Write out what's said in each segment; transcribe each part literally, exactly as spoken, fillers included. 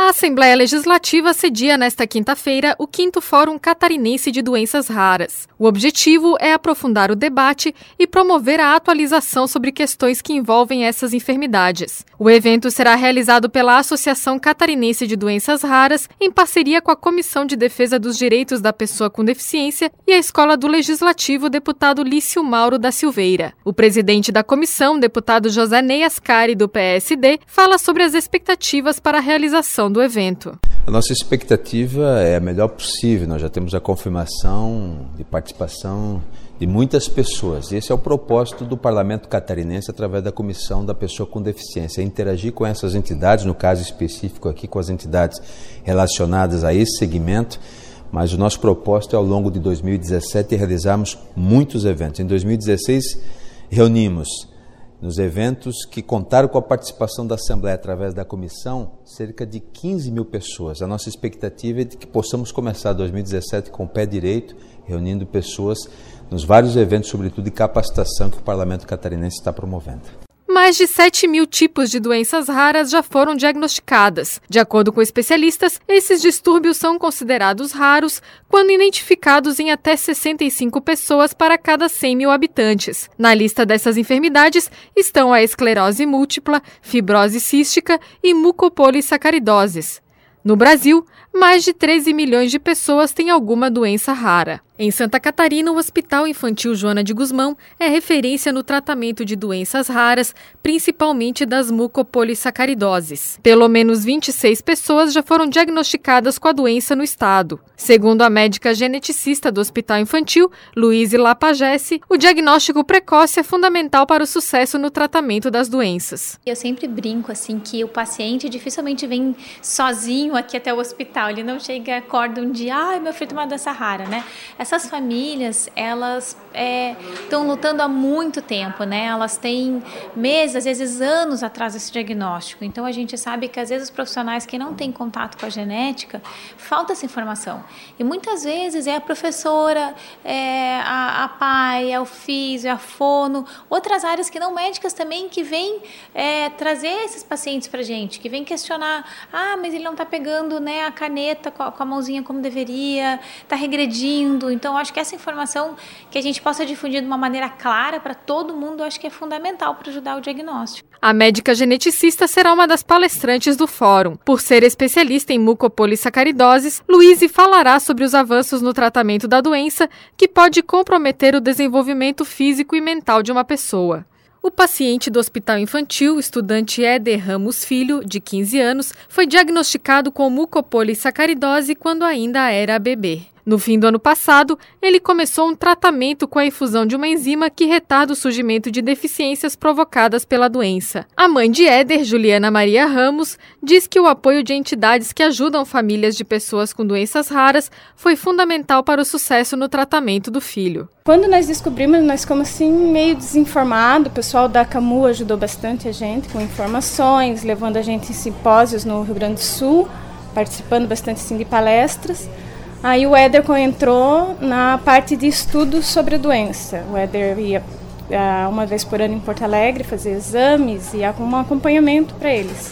A Assembleia Legislativa cedia nesta quinta-feira o quinto Fórum Catarinense de Doenças Raras. O objetivo é aprofundar o debate e promover a atualização sobre questões que envolvem essas enfermidades. O evento será realizado pela Associação Catarinense de Doenças Raras, em parceria com a Comissão de Defesa dos Direitos da Pessoa com Deficiência e a Escola do Legislativo, deputado Lício Mauro da Silveira. O presidente da comissão, deputado José Ney Ascari, do P S D, fala sobre as expectativas para a realização do evento. A nossa expectativa é a melhor possível. Nós já temos a confirmação de participação de muitas pessoas. Esse é o propósito do Parlamento Catarinense através da Comissão da Pessoa com Deficiência, é interagir com essas entidades, no caso específico aqui com as entidades relacionadas a esse segmento, mas o nosso propósito é ao longo de dois mil e dezessete realizarmos muitos eventos. Em dois mil e dezesseis reunimos nos eventos que contaram com a participação da Assembleia através da comissão, cerca de quinze mil pessoas. A nossa expectativa é de que possamos começar dois mil e dezessete com o pé direito, reunindo pessoas nos vários eventos, sobretudo de capacitação que o Parlamento Catarinense está promovendo. Mais de sete mil tipos de doenças raras já foram diagnosticadas. De acordo com especialistas, esses distúrbios são considerados raros quando identificados em até sessenta e cinco pessoas para cada cem mil habitantes. Na lista dessas enfermidades estão a esclerose múltipla, fibrose cística e mucopolissacaridoses. No Brasil, mais de treze milhões de pessoas têm alguma doença rara. Em Santa Catarina, o Hospital Infantil Joana de Guzmão é referência no tratamento de doenças raras, principalmente das mucopolissacaridoses. Pelo menos vinte e seis pessoas já foram diagnosticadas com a doença no estado. Segundo a médica geneticista do Hospital Infantil, Luíse Lapagesse, o diagnóstico precoce é fundamental para o sucesso no tratamento das doenças. Eu sempre brinco assim que o paciente dificilmente vem sozinho aqui até o hospital. Ele não chega e acorda um dia, ai, meu filho tem uma doença rara, né? Essas famílias, elas estão é, lutando há muito tempo, né? Elas têm meses, às vezes anos atrás desse diagnóstico. Então, a gente sabe que, às vezes, os profissionais que não têm contato com a genética, falta essa informação. E, muitas vezes, é a professora, é a, a pai, é o físio, é a fono, outras áreas que não médicas também, que vêm é, trazer esses pacientes para a gente, que vêm questionar, ah, mas ele não está pegando, né, a caneta com a, com a mãozinha como deveria, está regredindo. Então, acho que essa informação que a gente possa difundir de uma maneira clara para todo mundo, acho que é fundamental para ajudar o diagnóstico. A médica geneticista será uma das palestrantes do fórum. Por ser especialista em mucopolissacaridoses, Luíse falará sobre os avanços no tratamento da doença que pode comprometer o desenvolvimento físico e mental de uma pessoa. O paciente do Hospital Infantil, estudante Éder Ramos Filho, de quinze anos, foi diagnosticado com mucopolissacaridose quando ainda era bebê. No fim do ano passado, ele começou um tratamento com a infusão de uma enzima que retarda o surgimento de deficiências provocadas pela doença. A mãe de Éder, Juliana Maria Ramos, diz que o apoio de entidades que ajudam famílias de pessoas com doenças raras foi fundamental para o sucesso no tratamento do filho. Quando nós descobrimos, nós ficamos assim meio desinformados. O pessoal da CAMU ajudou bastante a gente com informações, levando a gente em simpósios no Rio Grande do Sul, participando bastante assim, de palestras. Aí o Éder entrou na parte de estudos sobre a doença. O Éder ia uma vez por ano em Porto Alegre fazer exames e um acompanhamento para eles.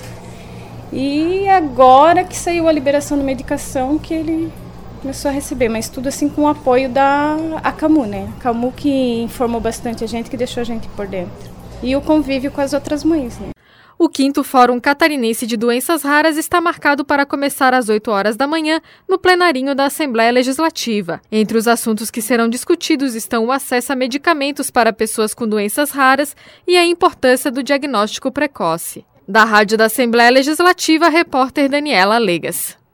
E agora que saiu a liberação da medicação que ele começou a receber, mas tudo assim com o apoio da a CAMU, né? A CAMU que informou bastante a gente, que deixou a gente por dentro. E o convívio com as outras mães, né? O quinto Fórum Catarinense de Doenças Raras está marcado para começar às oito horas da manhã no plenarinho da Assembleia Legislativa. Entre os assuntos que serão discutidos estão o acesso a medicamentos para pessoas com doenças raras e a importância do diagnóstico precoce. Da Rádio da Assembleia Legislativa, a repórter Daniela Legas.